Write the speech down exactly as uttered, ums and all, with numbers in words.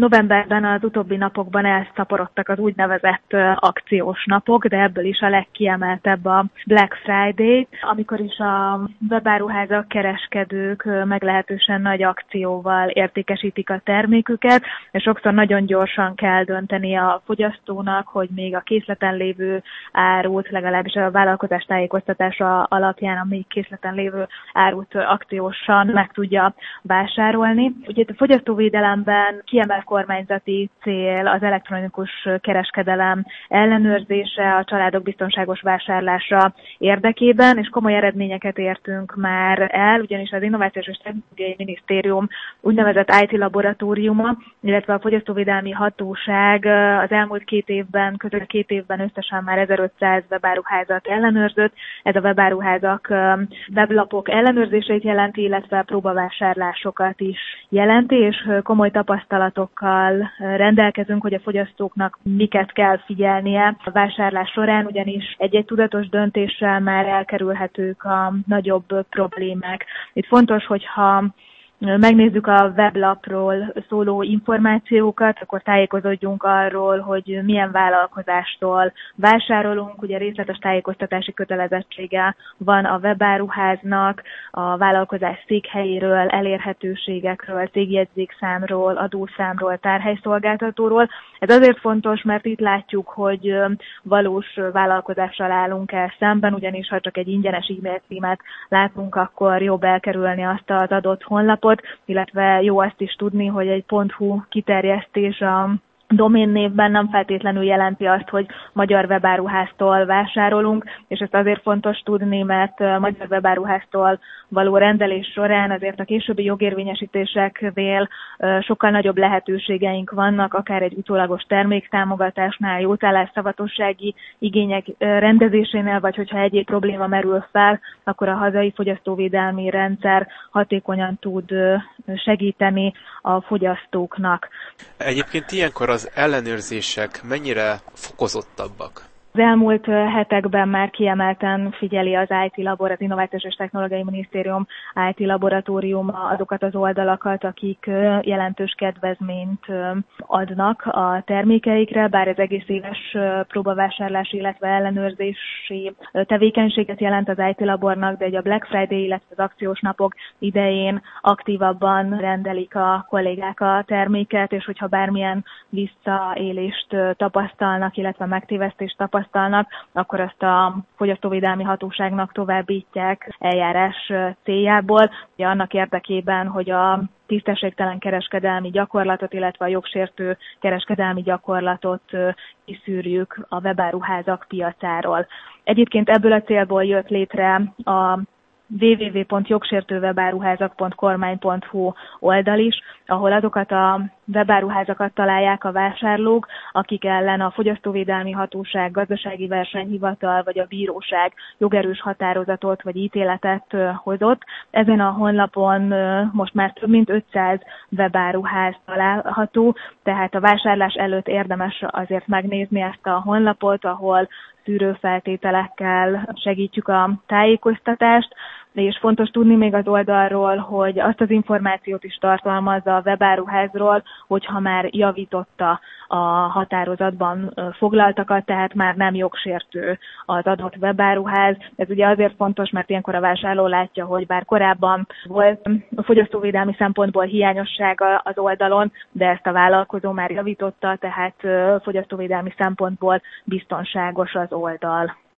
Novemberben az utóbbi napokban elszaporodtak az úgynevezett akciós napok, de ebből is a legkiemeltebb a Black Friday, amikor is a webáruházak, kereskedők meglehetősen nagy akcióval értékesítik a terméküket, és sokszor nagyon gyorsan kell dönteni a fogyasztónak, hogy még a készleten lévő árut, legalábbis a vállalkozás tájékoztatása alapján a még készleten lévő árut akciósan meg tudja vásárolni. Ugye a fogyasztóvédelemben kiemelt kormányzati cél az elektronikus kereskedelem ellenőrzése a családok biztonságos vásárlása érdekében, és komoly eredményeket értünk már el, ugyanis az Innovációs és Technológiai Minisztérium úgynevezett i té laboratóriuma, illetve a Fogyasztóvédelmi Hatóság az elmúlt két évben, közül két évben összesen már ezerötszáz webáruházat ellenőrzött. Ez a webáruházak weblapok ellenőrzését jelenti, illetve próbavásárlásokat is jelenti, és komoly tapasztalatokkal rendelkezünk, hogy a fogyasztóknak miket kell figyelnie a vásárlás során, ugyanis egy-egy tudatos döntéssel már elkerülhetők a nagyobb problémák. Itt fontos, hogyha megnézzük a weblapról szóló információkat, akkor tájékozódjunk arról, hogy milyen vállalkozástól vásárolunk. Ugye részletes tájékoztatási kötelezettsége van a webáruháznak, a vállalkozás székhelyéről, elérhetőségekről, cégjegyzékszámról, adószámról, tárhelyszolgáltatóról. Ez azért fontos, mert itt látjuk, hogy valós vállalkozással állunk el szemben, ugyanis ha csak egy ingyenes e-mail címet látunk, akkor jobb elkerülni azt az adott honlapot, illetve jó azt is tudni, hogy egy .hu kiterjesztés a doménnévben nem feltétlenül jelenti azt, hogy magyar webáruháztól vásárolunk, és ezt azért fontos tudni, mert magyar webáruháztól való rendelés során azért a későbbi jogérvényesítéseknél sokkal nagyobb lehetőségeink vannak, akár egy utólagos terméktámogatásnál, jótállás szavatossági igények rendezésénél, vagy hogyha egyéb probléma merül fel, akkor a hazai fogyasztóvédelmi rendszer hatékonyan tud segíteni a fogyasztóknak. Egyébként ilyenkor az ellenőrzések mennyire fokozottabbak? Az elmúlt hetekben már kiemelten figyeli az i té labor, az Innovációs és Technológiai Minisztérium i té laboratóriuma azokat az oldalakat, akik jelentős kedvezményt adnak a termékeikre, bár ez egész éves próbavásárlási, illetve ellenőrzési tevékenységet jelent az i té labornak, de a Black Friday, illetve az akciós napok idején aktívabban rendelik a kollégák a terméket, és hogyha bármilyen visszaélést tapasztalnak, illetve megtévesztést tapasztalnak, tapasztalnak, akkor azt a Fogyasztóvédelmi Hatóságnak továbbítják eljárás céljából, ugye annak érdekében, hogy a tisztességtelen kereskedelmi gyakorlatot, illetve a jogsértő kereskedelmi gyakorlatot kiszűrjük a webáruházak piacáról. Egyébként ebből a célból jött létre a double-u double-u double-u pont jogsértőwebáruházak pont kormány pont hu oldal is, ahol azokat a webáruházakat találják a vásárlók, akik ellen a Fogyasztóvédelmi Hatóság, Gazdasági Versenyhivatal vagy a bíróság jogerős határozatot vagy ítéletet hozott. Ezen a honlapon most már több mint ötszáz webáruház található, tehát a vásárlás előtt érdemes azért megnézni ezt a honlapot, ahol szűrőfeltételekkel segítjük a tájékoztatást, és fontos tudni még az oldalról, hogy azt az információt is tartalmazza a webáruházról, hogyha már javította a határozatban foglaltakat, tehát már nem jogsértő az adott webáruház. Ez ugye azért fontos, mert ilyenkor a vásárló látja, hogy bár korábban volt a fogyasztóvédelmi szempontból hiányossága az oldalon, de ezt a vállalkozó már javította, tehát fogyasztóvédelmi szempontból biztonságos az oldal.